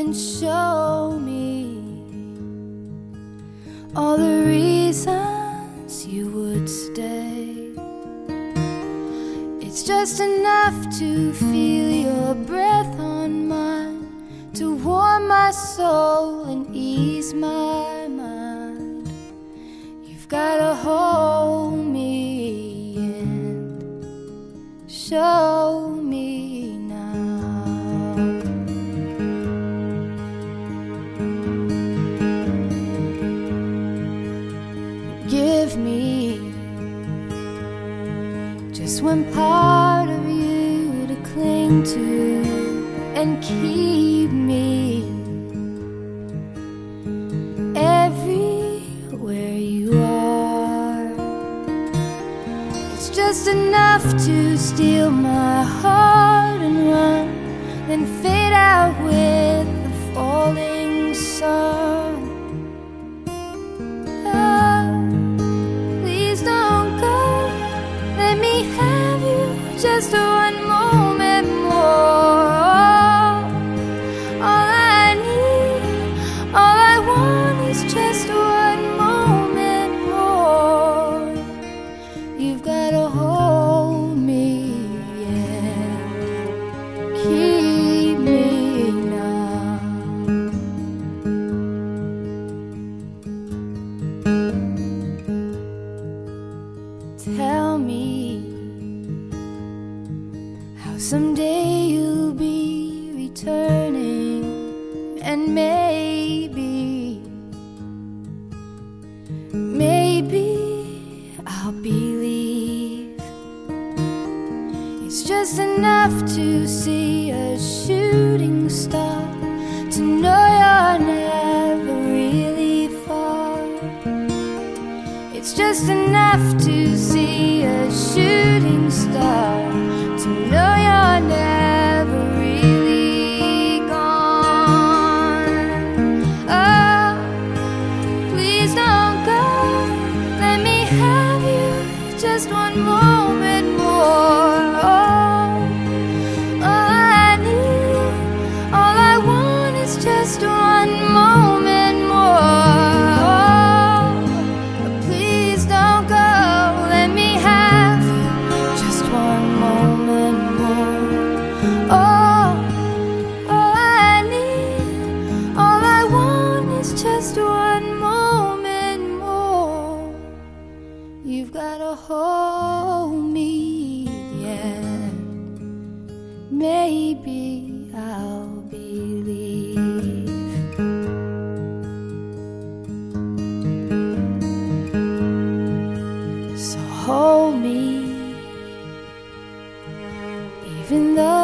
and show me all the reasons you would stay. It's just enough to feel your breath on mine, to warm my soul and ease my mind. You've gotta hold me and show me now. Give me just one part of you to cling to and keep me everywhere you are. It's just enough to steal my heart and run, then fade out with the falling sun. Please don't go, let me have you just one moment more. All I need, all I want is just one moment more. You've gotta hold me and keep me now. Tell me how someday you'll be returning, and maybe I'll believe. It's just enough to see a shooting star, to know you're never really far. It's just enough to see a shooting star, to know you're never really gone. Oh, please don't go, let me have you just one moment more. Oh, all I need, all I want is just one moment more. Oh, please don't go, let me have you just one moment more. Oh, all I need, all I want is just one moment more. You've gotta hold me, yeah. Maybe I'll believe. So hold me, even though